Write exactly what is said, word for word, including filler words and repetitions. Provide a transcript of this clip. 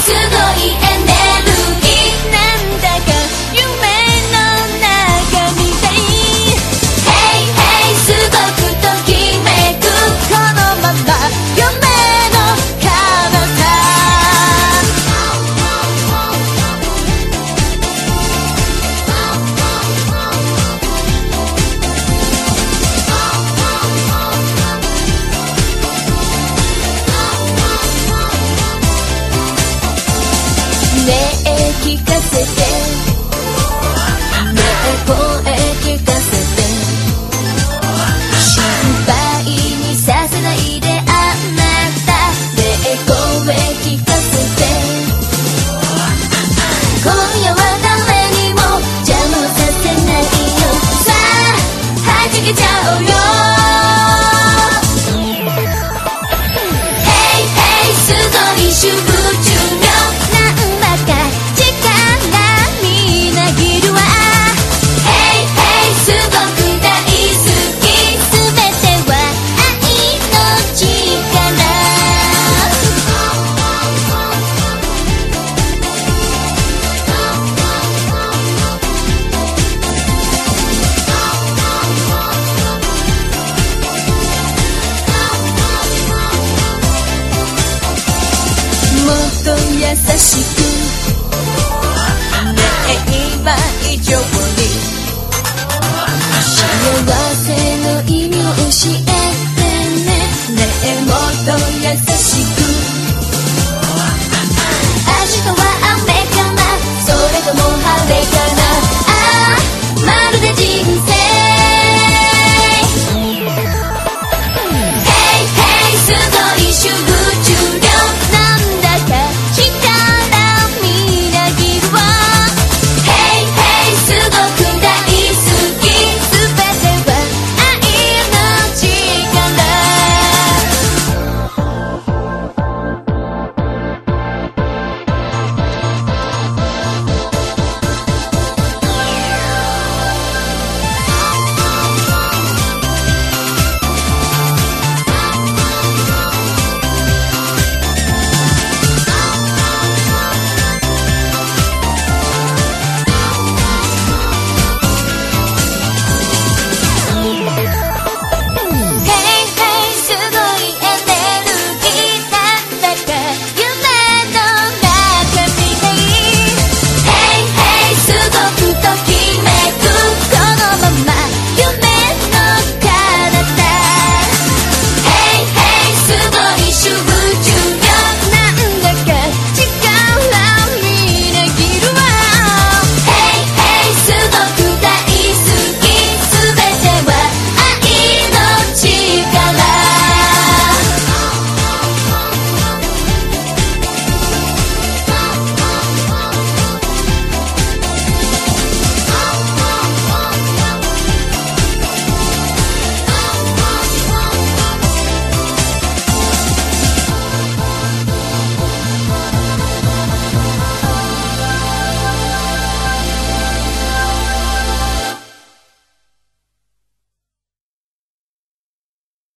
すごいエネルギーなんだか夢の中みたい Hey hey すごくときめくこのまま夢の彼方ねえ聞かせてねえ声聞かせて心配にさせないであなたねえ声聞かせて今夜は誰にも邪魔させないよさあはじけちゃおうよHey hey すごい集中優しくねえ今以上に幸せの意味を教え